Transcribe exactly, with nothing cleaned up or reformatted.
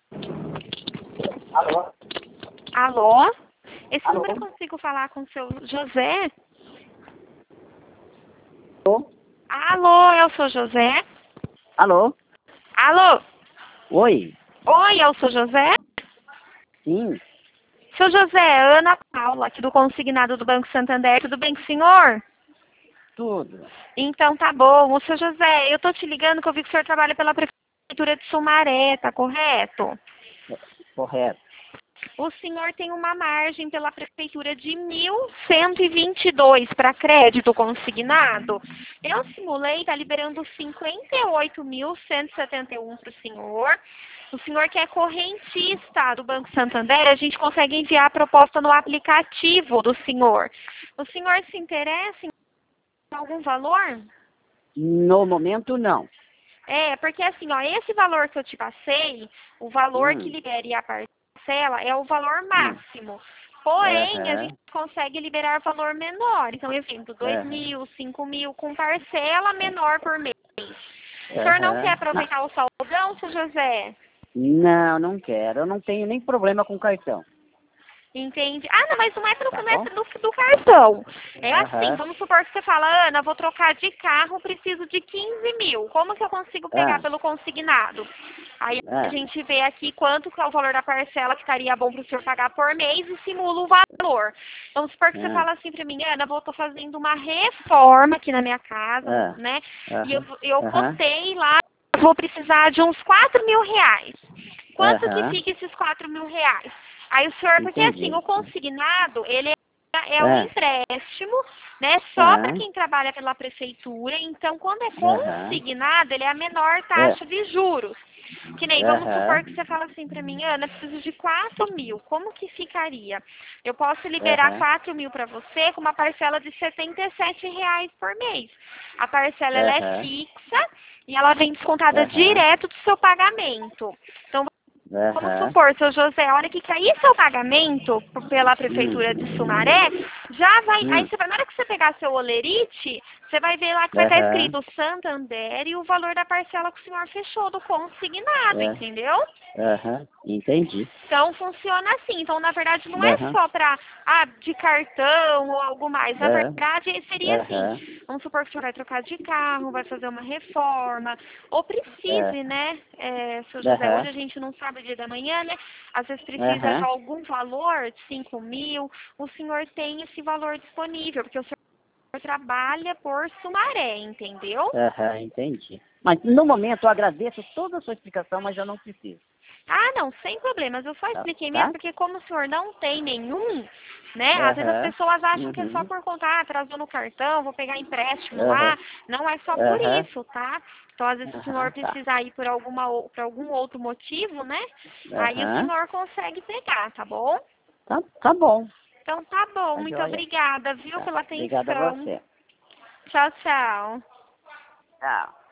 Alô? Alô? Esse Alô? número eu consigo falar com o seu José? Alô? Alô, é o seu José? Alô? Alô? Oi? Oi, é o seu José? Sim, Seu José, Ana Paula, aqui do consignado do Banco Santander. Tudo bem com o senhor? tudo. Então tá bom. O seu José, eu tô te ligando que eu vi que o senhor trabalha pela Prefeitura de Sumaré, tá correto? Correto. O senhor tem uma margem pela Prefeitura de mil cento e vinte e dois para crédito consignado. Eu simulei, está liberando cinquenta e oito mil cento e setenta e um para o senhor. O senhor que é correntista do Banco Santander, a gente consegue enviar a proposta no aplicativo do senhor. O senhor se interessa em algum valor? No momento, não. É, porque assim, ó, esse valor que eu te passei, o valor que Hum, libere a parcela é o valor hum. máximo. Porém, a Aham, gente consegue liberar valor menor. Então, exemplo, dois aham, mil, cinco mil, com parcela menor por mês. O senhor não quer aham. Não, aproveitar o saldão, seu José? não, não quero. Eu não tenho nem problema com cartão. Entende? Ah, não, mas não é, pro, Tá não é bom? do, do cartão. É assim, Aham. vamos supor que você fala, Ana, vou trocar de carro, preciso de quinze mil. Como que eu consigo pegar Ah, pelo consignado? Aí a ah, gente vê aqui quanto que é o valor da parcela que estaria bom para o senhor pagar por mês e simula o valor. Vamos supor que você ah, fala assim para mim, Ana, vou tô fazendo uma reforma aqui na minha casa, ah, né? E eu, aham, eu aham, cotei lá, vou precisar de uns quatro mil reais. Quanto que aham. fica esses quatro mil reais? Aí o senhor, porque assim, Entendi. o consignado, ele é, é um Ah, empréstimo, né, só para ah, quem trabalha pela prefeitura. Então, quando é aham, consignado, ele é a menor ah, taxa de juros. Que nem, vamos supor aham, que você fala assim para mim, Ana, preciso de quatro mil, como que ficaria? Eu posso liberar aham, quatro mil para você com uma parcela de setenta e sete reais por mês. A parcela ela é aham, fixa e ela vem descontada aham, direto do seu pagamento. Então, vamos aham. supor, seu José, a hora que cair seu pagamento p- pela Hum, Prefeitura de Sumaré, já vai. Aí hum, você vai, na hora que você pegar seu olerite, você vai ver lá que vai estar aham. escrito Santander e o valor da parcela que o senhor fechou do consignado, É, entendeu? aham, entendi. Então funciona assim. Então, na verdade, não é Aham, só para ah, de cartão ou algo mais. Na é, verdade, seria assim. aham, Vamos supor que o senhor vai trocar de carro, vai fazer uma reforma, ou é, precise, né, é, seu José, hoje aham, a gente não sabe o dia da manhã, né? Às vezes precisa de aham, algum valor, de cinco mil, o senhor tem esse valor disponível, porque o senhor trabalha por Sumaré, entendeu? aham, entendi. Mas no momento eu agradeço toda a sua explicação, mas eu não preciso. Ah, não, sem problemas. Eu só Tá? expliquei mesmo Tá? porque como o senhor não tem nenhum, né? Às vezes as Aham, pessoas acham que é só uhum, por conta, ah, atrasou no cartão, vou pegar empréstimo aham, lá. Não é só por aham, isso, tá? Então, às vezes, se o senhor aham, tá. precisar ir por, alguma, ou- por algum outro motivo, né? Aí o Aham, senhor consegue pegar, tá bom? tá, tá bom. Então, tá bom. Tá Muito joia. obrigada, viu, Tá. pela Obrigado a atenção. você. Tchau, tchau. Tchau.